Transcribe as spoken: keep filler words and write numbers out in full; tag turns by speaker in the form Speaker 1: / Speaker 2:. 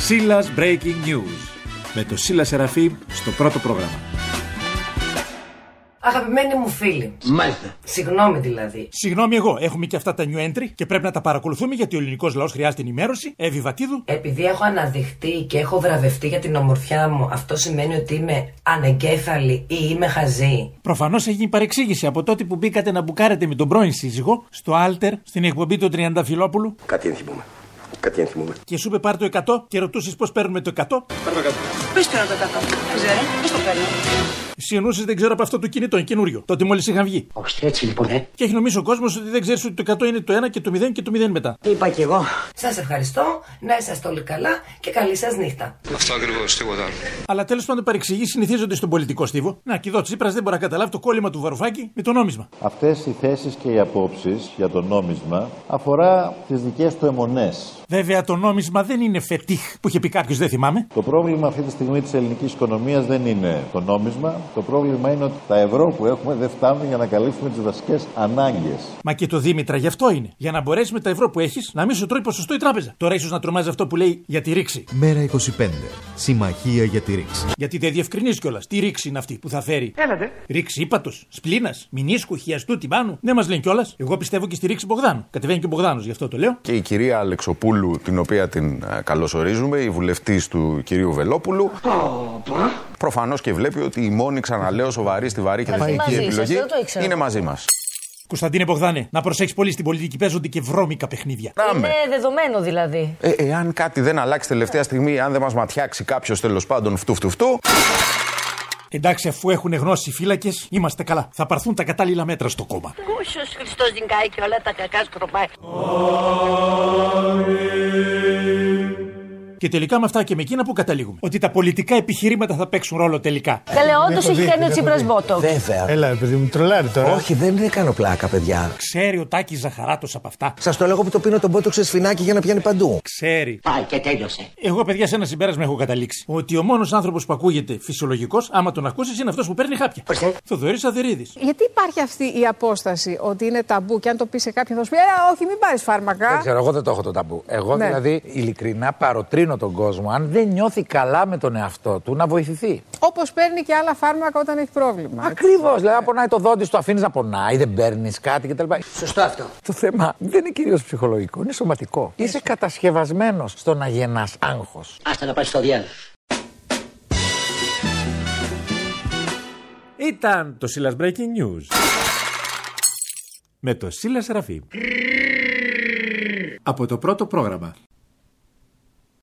Speaker 1: Σίλας Breaking News με το Σίλα Σεραφείμ στο πρώτο πρόγραμμα.
Speaker 2: Αγαπημένοι μου φίλοι.
Speaker 3: Μάλιστα.
Speaker 2: Συγγνώμη δηλαδή.
Speaker 1: Συγγνώμη εγώ, έχουμε και αυτά τα new entry και πρέπει να τα παρακολουθούμε γιατί ο ελληνικός λαός χρειάζεται ενημέρωση. Εύη Βατίδου.
Speaker 2: Επειδή έχω αναδειχτεί και έχω βραβευτεί για την ομορφιά μου, αυτό σημαίνει ότι είμαι ανεγκέφαλη ή είμαι χαζή?
Speaker 1: Προφανώς έχει γίνει παρεξήγηση από τότε που μπήκατε να μπουκάρετε με τον πρώην σύζυγο στο Άλτερ στην εκπομπή του Τριανταφυλόπουλου.
Speaker 3: Κάτι ενθυμούμε. Κάτι ενθυμούμε.
Speaker 1: Και σου είπε πάρ' το εκατό και ρωτούσες πώς παίρνουμε το εκατό.
Speaker 3: Πάρ' το εκατό.
Speaker 4: Πες το εκατό. Δεν ξέρω. Πώς το παίρνω?
Speaker 1: Εσύ εννοούσες δεν ξέρω από αυτό το κινητό, είναι καινούριο. Τότε μόλις είχαν βγει.
Speaker 3: Όχι, έτσι λοιπόν, ε.
Speaker 1: Και έχει νομίσει ο κόσμος ότι δεν ξέρεις ότι το εκατό είναι το ένα και το μηδέν και το μηδέν μετά.
Speaker 3: Είπα κι εγώ.
Speaker 2: Σας ευχαριστώ, να είσαστε όλοι καλά και καλή σας νύχτα.
Speaker 5: Αυτό ακριβώς, τίποτα άλλο.
Speaker 1: Αλλά τέλος πάντων παρεξηγήσεις συνηθίζονται στον πολιτικό στίβο. Να, και εδώ Τσίπρας δεν μπορεί να καταλάβει το κόλλημα του Βαρουφάκη με το νόμισμα.
Speaker 6: Αυτές οι θέσεις και οι απόψεις για το νόμισμα αφορά τις δικές του αιμονές.
Speaker 1: Βέβαια το νόμισμα δεν είναι φετίχ που είχε πει κάποιος, δεν θυμάμαι.
Speaker 6: Το πρόβλημα αυτή τη στιγμή της ελληνικής οικονομίας δεν είναι το νόμισμα. Το πρόβλημα είναι ότι τα ευρώ που έχουμε δεν φτάνουν για να καλύψουμε τις βασικές ανάγκες.
Speaker 1: Μα και το Δήμητρα γι' αυτό είναι. Για να μπορέσει με τα ευρώ που έχεις να μην σου τρώει ποσοστό η τράπεζα. Τώρα ίσως να τρομάζει αυτό που λέει για τη ρήξη.
Speaker 7: Μέρα είκοσι πέντε. Συμμαχία για τη ρήξη.
Speaker 1: Γιατί δεν διευκρινίζει κιόλας. Τι ρήξη είναι αυτή που θα φέρει?
Speaker 3: Έλατε.
Speaker 1: Ρήξη ύπατος, σπλήνας, μηνίσκου, χιαστού, τυμπάνου. Δεν μας λένε κιόλας. Εγώ πιστεύω και στη ρήξη Μπογδάνου. Κατεβαίνει και ο Μπογδάνος, γι' αυτό το λέω.
Speaker 8: Και η κυρία Αλεξοπούλου, την οποία την καλωσορίζουμε, η βουλευτής του κυρίου Βελόπουλου, προφανώς και βλέπει ότι η μόνη, ξαναλέω, σοβαρή, στιβαρή και δεσμευτική επιλογή είναι μαζί μας.
Speaker 1: Κωνσταντίνε Μπογδάνε, να προσέχεις πολύ στην πολιτική, παίζονται και βρώμικα παιχνίδια.
Speaker 4: Είναι δεδομένο δηλαδή.
Speaker 8: Ε, εάν κάτι δεν αλλάξει τελευταία στιγμή, αν δεν μας ματιάξει κάποιος τέλος πάντων φτου φτου φτου.
Speaker 1: Εντάξει, αφού έχουν γνώση οι φύλακες, είμαστε καλά. Θα πάρθουν τα κατάλληλα μέτρα στο κόμμα.
Speaker 4: Κούσιος Χριστός νικάει και όλα τα κακά σκροπάει.
Speaker 1: Και τελικά με αυτά και με εκείνα που καταλήγουμε. Ότι τα πολιτικά επιχειρήματα θα παίξουν ρόλο τελικά.
Speaker 4: Καλέ, όντως έχει κάνει ο Τσίπρας μπότο.
Speaker 3: Βέβαια.
Speaker 9: Έλα, παιδί μου, τρολάρει τώρα.
Speaker 3: Όχι, δεν κάνω πλάκα, παιδιά.
Speaker 1: Ξέρει ο Τάκης Ζαχαράτος από αυτά.
Speaker 3: Σας το λέγω που το πίνω τον μπότο σε σφινάκι για να πιάνει παντού.
Speaker 1: Ξέρει.
Speaker 3: Πάει και τέλειωσε.
Speaker 1: Εγώ, παιδιά, σε ένα συμπέρασμα έχω καταλήξει. Ότι ο μόνος άνθρωπος που ακούγεται φυσιολογικός, άμα τον ακούσεις, είναι αυτός που παίρνει χάπια. Θοδωρής Αδερίδης.
Speaker 10: Γιατί υπάρχει αυτή η απόσταση ότι είναι ταμπού και αν το πει σε κάποιον θα σου πει «Ε, όχι, μην πάρεις φάρμακα».
Speaker 11: Δεν ξέρω, εγώ δεν το έχω το ταμπού. Εγώ
Speaker 10: ναι.
Speaker 11: δηλαδή ειλικρινά παροτρύνω τον κόσμο, αν δεν νιώθει καλά με τον εαυτό του, να βοηθηθεί.
Speaker 10: Όπως παίρνει και άλλα φάρμακα όταν έχει πρόβλημα.
Speaker 11: Ακριβώς. Δηλαδή, αν πονάει το δόντι σου, το αφήνεις να πονάει, δεν παίρνεις κάτι κτλ.
Speaker 3: Σωστό αυτό.
Speaker 11: Το θέμα δεν είναι κυρίως ψυχολογικό, είναι σωματικό. Είσαι κατασκευασμένος στο να γεννάς άγχος.
Speaker 3: Άστα να πάει στο διάλογο.
Speaker 1: Ήταν το Σίλας Breaking News με το Σίλα Σεραφείμ από το πρώτο πρόγραμμα.